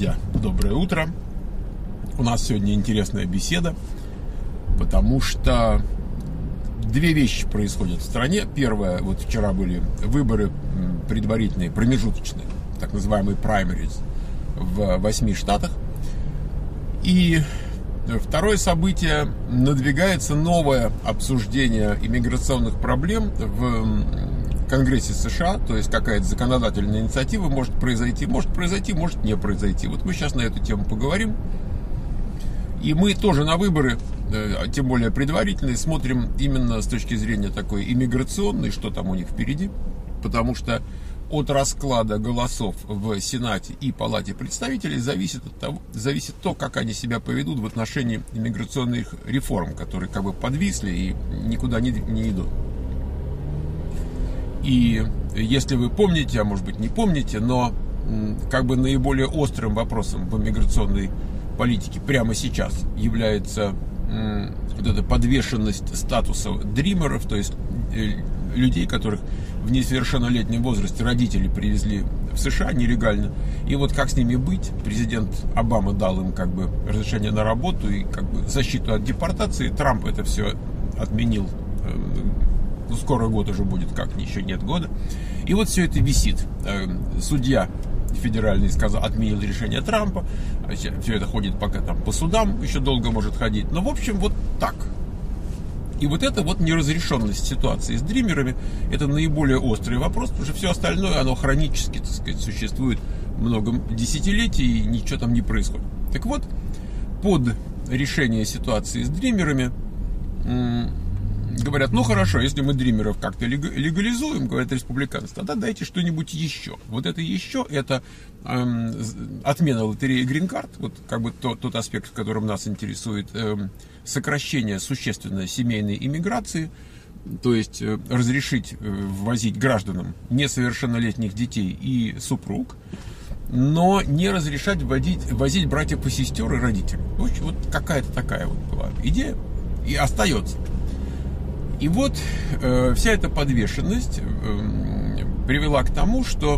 Друзья, доброе утро. У нас сегодня интересная беседа, потому что две вещи происходят в стране. Первое, вот вчера были выборы предварительные, промежуточные, так называемые primaries в 8 штатах. И второе событие, надвигается новое обсуждение иммиграционных проблем в Конгрессе США, то есть какая-то законодательная инициатива может произойти, может не произойти. Вот мы сейчас на эту тему поговорим. И мы тоже на выборы, тем более предварительные, смотрим именно с точки зрения такой иммиграционной, что там у них впереди. Потому что от расклада голосов в Сенате и Палате представителей зависит то, как они себя поведут в отношении иммиграционных реформ, которые как бы подвисли и никуда не идут. И если вы помните, а может быть не помните, но как бы наиболее острым вопросом в иммиграционной политике прямо сейчас является вот эта подвешенность статуса дримеров, то есть людей, которых в несовершеннолетнем возрасте родители привезли в США нелегально. И вот как с ними быть? Президент Обама дал им как бы разрешение на работу и как бы защиту от депортации. Трамп это все отменил. Скоро год уже будет, как еще нет года. И вот все это висит. Судья федеральный отменил решение Трампа. Все это ходит пока там по судам, еще долго может ходить. Но в общем вот так. И вот это вот неразрешенность ситуации с дримерами, это наиболее острый вопрос, потому что все остальное, оно хронически, так сказать, существует много десятилетий, и ничего там не происходит. Так вот, под решение ситуации с дримерами говорят, ну хорошо, если мы дримеров как-то легализуем, говорят республиканцы, тогда дайте что-нибудь еще. Вот это еще, это отмена лотереи Green-Card, вот как бы тот аспект, в котором нас интересует, сокращение существенной семейной иммиграции, то есть разрешить ввозить гражданам несовершеннолетних детей и супруг, но не разрешать возить братьев и сестер и родителей. Вот какая-то такая вот была идея и остается. И вот вся эта подвешенность привела к тому, что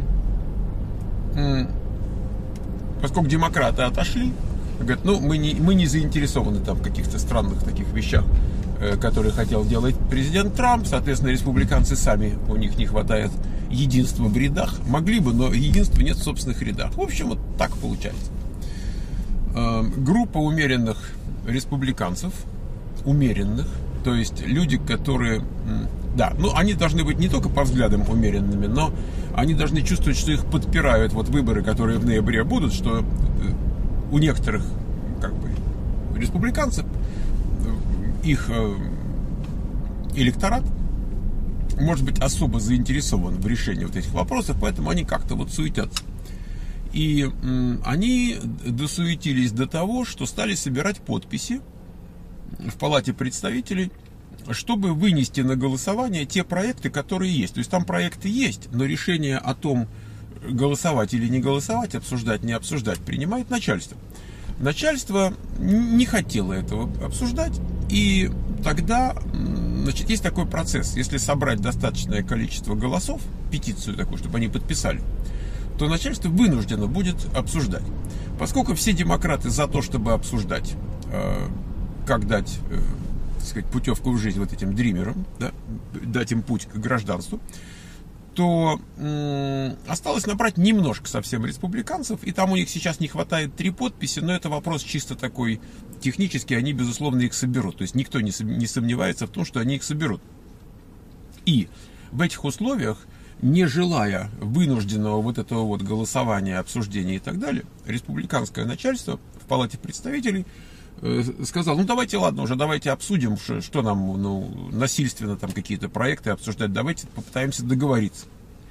поскольку демократы отошли, говорят, ну мы не заинтересованы там в каких-то странных таких вещах, которые хотел делать президент Трамп, соответственно, республиканцы сами, у них не хватает единства в рядах, могли бы, но единства нет в собственных рядах. В общем, вот так получается. Группа умеренных республиканцев, то есть люди, которые, да, ну они должны быть не только по взглядам умеренными, но они должны чувствовать, что их подпирают вот выборы, которые в ноябре будут, что у некоторых как бы республиканцев их электорат может быть особо заинтересован в решении вот этих вопросов, поэтому они как-то вот суетятся. И они досуетились до того, что стали собирать подписи в Палате представителей, чтобы вынести на голосование те проекты, которые есть. То есть там проекты есть, но решение о том, голосовать или не голосовать, обсуждать, не обсуждать, принимает начальство. Начальство не хотело этого обсуждать, и тогда, значит, есть такой процесс. Если собрать достаточное количество голосов, петицию такую, чтобы они подписали, то начальство вынуждено будет обсуждать. Поскольку все демократы за то, чтобы обсуждать, как дать, так сказать, путевку в жизнь вот этим дримерам, да, дать им путь к гражданству, то осталось набрать немножко совсем республиканцев, и там у них сейчас не хватает 3 подписи, но это вопрос чисто такой технический, они, безусловно, их соберут. То есть никто не сомневается в том, что они их соберут. И в этих условиях, не желая вынужденного вот этого вот голосования, обсуждения и так далее, республиканское начальство в Палате представителей сказал, ну давайте, ладно, уже давайте обсудим, что нам насильственно там какие-то проекты обсуждать, давайте попытаемся договориться.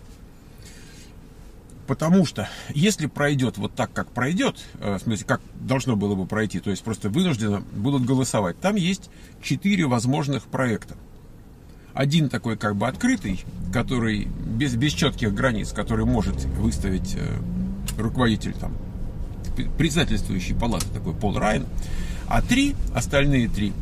Потому что если пройдет вот так, как пройдет, в смысле, как должно было бы пройти, то есть просто вынужденно будут голосовать, там есть 4 возможных проекта. Один такой как бы открытый, который без четких границ, который может выставить руководитель там председательствующей палаты, такой Пол Райан. А остальные 3,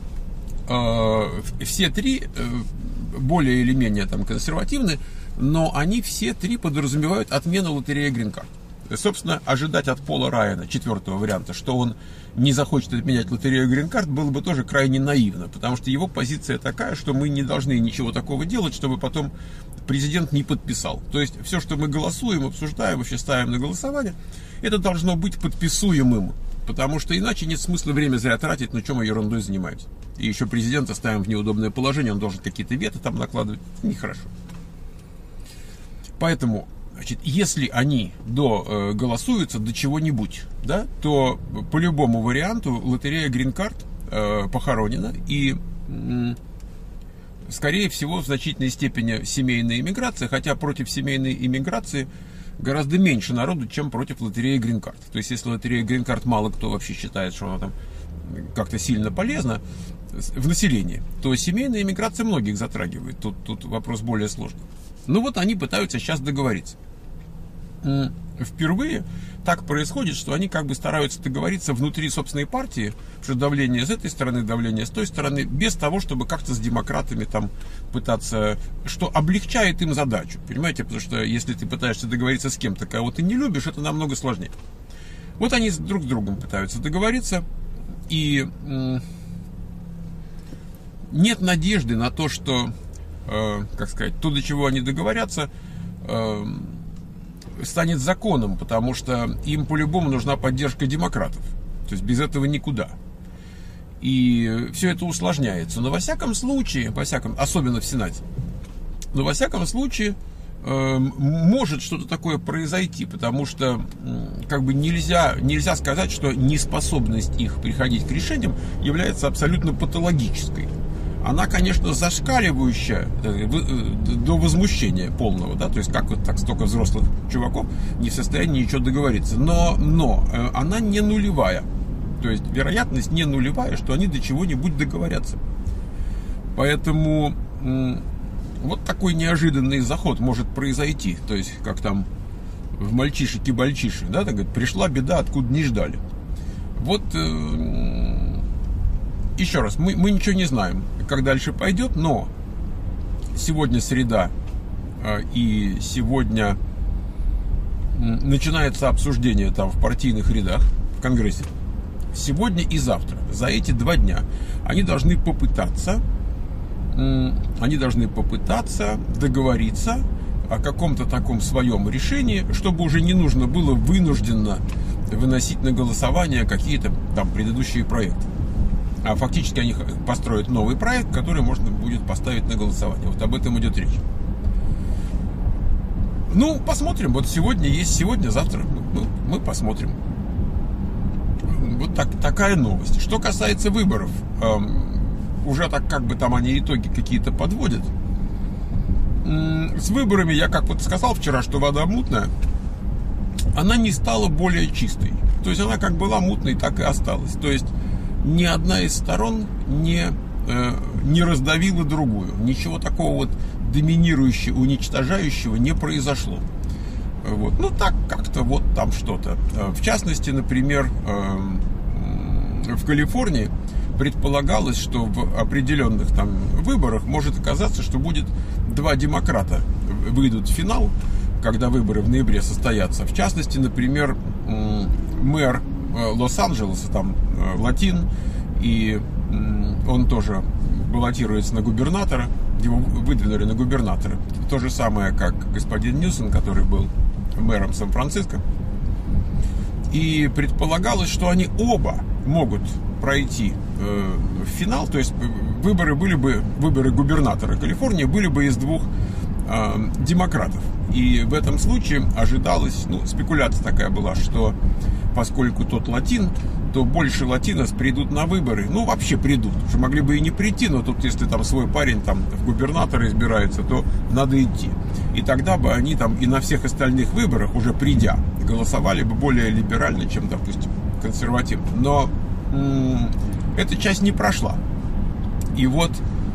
все 3 более или менее там консервативны, но они все 3 подразумевают отмену лотереи Green-Card. собственно, ожидать от Пола Райана, 4-го варианта, что он не захочет отменять лотерею Green Card, было бы тоже крайне наивно, потому что его позиция такая, что мы не должны ничего такого делать, чтобы потом президент не подписал. То есть все, что мы голосуем, обсуждаем, вообще ставим на голосование, это должно быть подписуемым, потому что иначе нет смысла время зря тратить, ну чем мы ерундой занимаемся. И еще президента ставим в неудобное положение, он должен какие-то вето там накладывать, нехорошо. Поэтому, значит, если они голосуются до чего-нибудь, да, то по любому варианту лотерея Green Card похоронена, и скорее всего в значительной степени семейная иммиграция, хотя против семейной иммиграции гораздо меньше народу, чем против лотереи Green Card. То есть, если лотерея Green Card мало кто вообще считает, что она там как-то сильно полезна в населении, то семейная иммиграция многих затрагивает. Тут вопрос более сложный. Ну вот они пытаются сейчас договориться. Впервые так происходит, что они как бы стараются договориться внутри собственной партии, что давление с этой стороны, давление с той стороны, без того, чтобы как-то с демократами там пытаться, что облегчает им задачу, понимаете, потому что если ты пытаешься договориться с кем-то, кого ты не любишь, это намного сложнее. Вот они друг с другом пытаются договориться, и нет надежды на то, что, как сказать, то, до чего они договорятся, станет законом, потому что им по-любому нужна поддержка демократов. То есть без этого никуда. И все это усложняется. Но во всяком случае, особенно в Сенате, но во всяком случае может что-то такое произойти, потому что как бы нельзя сказать, что неспособность их приходить к решениям является абсолютно патологической. Она, конечно, зашкаливающая до возмущения полного, да, то есть как вот так столько взрослых чуваков не в состоянии ничего договориться, но она не нулевая, то есть вероятность не нулевая, что они до чего-нибудь договорятся. Поэтому вот такой неожиданный заход может произойти, то есть как там в «Мальчишеки-бальчиши», да, так говорит, пришла беда, откуда не ждали. Вот еще раз, мы ничего не знаем, как дальше пойдет, но сегодня среда, и сегодня начинается обсуждение там в партийных рядах, в Конгрессе. Сегодня и завтра, за эти 2 дня, они должны попытаться договориться о каком-то таком своем решении, чтобы уже не нужно было вынужденно выносить на голосование какие-то там предыдущие проекты. А фактически они построят новый проект, который можно будет поставить на голосование. Вот об этом идет речь. Ну, посмотрим. Вот сегодня есть сегодня, завтра мы посмотрим. Вот такая новость. Что касается выборов, уже так как бы там они итоги какие-то подводят. С выборами, я как вот сказал вчера, что вода мутная, она не стала более чистой. То есть она как была мутной, так и осталась. То есть ни одна из сторон не раздавила другую. Ничего такого вот доминирующего, уничтожающего не произошло. Вот. Ну так как-то вот там что-то. В частности, например, в Калифорнии предполагалось, что в определенных там выборах может оказаться, что будет 2 демократа выйдут в финал, когда выборы в ноябре состоятся. В частности, например, мэр Лос-Анджелеса, там Латин, и он тоже баллотируется на губернатора, его выдвинули на губернатора. То же самое, как господин Ньюсом, который был мэром Сан-Франциско. И предполагалось, что они оба могут пройти в финал, то есть выборы губернатора Калифорнии были бы из 2 демократов. И в этом случае ожидалось, спекуляция такая была, что поскольку тот латин, то больше латинос придут на выборы. Вообще придут. Уже могли бы и не прийти, но тут, если там свой парень там в губернаторы избирается, то надо идти. И тогда бы они там и на всех остальных выборах, уже придя, голосовали бы более либерально, чем, допустим, консервативно. Но эта часть не прошла. И вот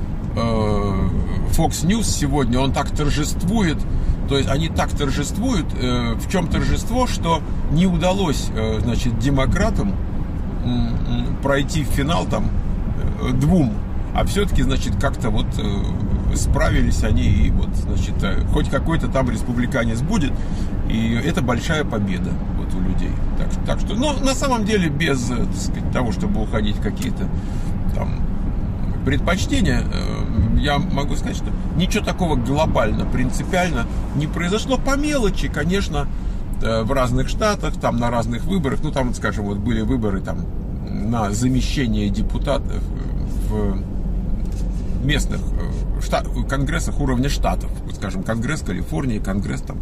Fox News сегодня, он так торжествует. То есть они так торжествуют, в чем торжество, что не удалось, демократам пройти в финал там 2, а все-таки, как-то вот справились они, и вот, хоть какой-то там республиканец будет, И это большая победа вот у людей. Так что, ну, на самом деле, без, так сказать, того, чтобы уходить в какие-то там предпочтения, я могу сказать, что ничего такого глобально, принципиально не произошло. По мелочи, конечно, в разных штатах, там на разных выборах, ну, там, скажем, вот были выборы там на замещение депутатов в местных конгрессах уровня штатов, вот, скажем, Конгресс Калифорнии, Конгресс там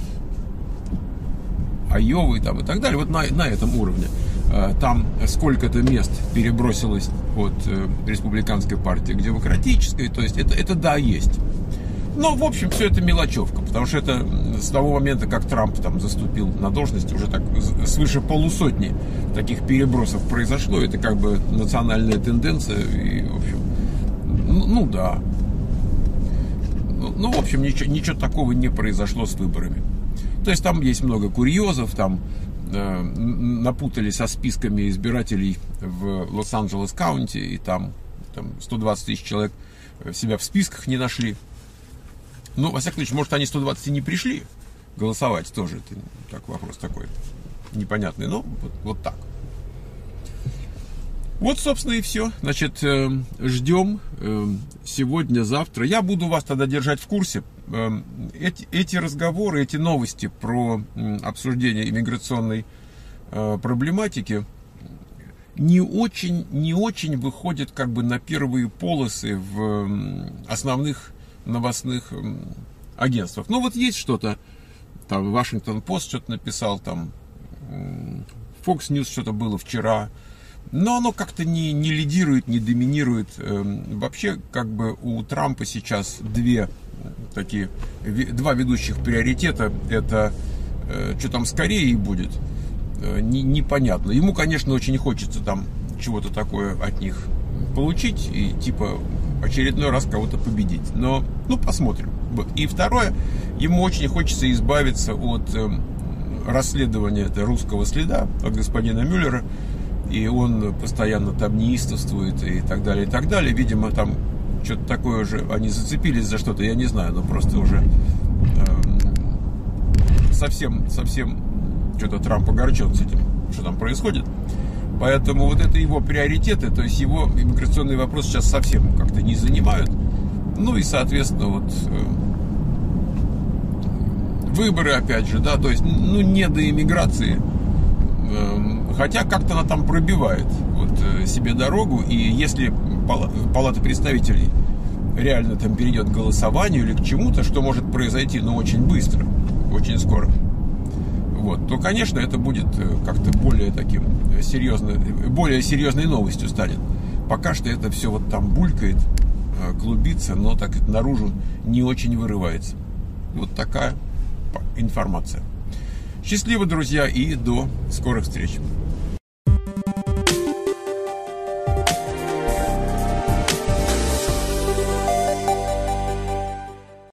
Айовы там и так далее, вот на этом уровне. Там сколько-то мест перебросилось от республиканской партии к демократической, то есть это да, есть. Но, в общем, все это мелочевка, потому что это с того момента, как Трамп там заступил на должность, уже так свыше полусотни таких перебросов произошло, это как бы национальная тенденция, и, в общем, ну да. Ну, в общем, ничего такого не произошло с выборами. То есть там есть много курьезов, там напутали со списками избирателей в Лос-Анджелес Каунти, и там 120 тысяч человек себя в списках не нашли. Ну, во всяком случае, может, они 120 и не пришли голосовать тоже. Это так, вопрос такой непонятный, но вот так. Вот, собственно, и все. Значит, ждем сегодня, завтра. Я буду вас тогда держать в курсе. Эти разговоры, эти новости про обсуждение иммиграционной проблематики не очень выходят как бы на первые полосы в основных новостных агентствах. Ну, вот есть что-то, там, Washington Post что-то написал, там, Fox News что-то было вчера, но оно как-то не лидирует, не доминирует. Вообще, как бы у Трампа сейчас два ведущих приоритета. Это что там с Кореей будет, непонятно. Ему, конечно, очень хочется там чего-то такое от них получить и типа очередной раз кого-то победить. Но, ну, посмотрим. И второе, ему очень хочется избавиться от расследования русского следа, от господина Мюллера. И он постоянно там неистовствует и так далее, и так далее. Видимо, там что-то такое уже, они зацепились за что-то, я не знаю, но просто уже совсем что-то Трамп огорчен с этим, что там происходит. Поэтому вот это его приоритеты, то есть его иммиграционный вопрос сейчас совсем как-то не занимают. Ну и, соответственно, вот выборы, опять же, да, то есть, ну, не до иммиграции. Хотя как-то она там пробивает вот себе дорогу, и если Палата представителей реально там перейдет к голосованию или к чему-то, что может произойти, но очень быстро, очень скоро, вот, то, конечно, это будет как-то более серьезной новостью станет. Пока что это все вот там булькает, клубится, но так наружу не очень вырывается. Вот такая информация. Счастливо, друзья, и до скорых встреч.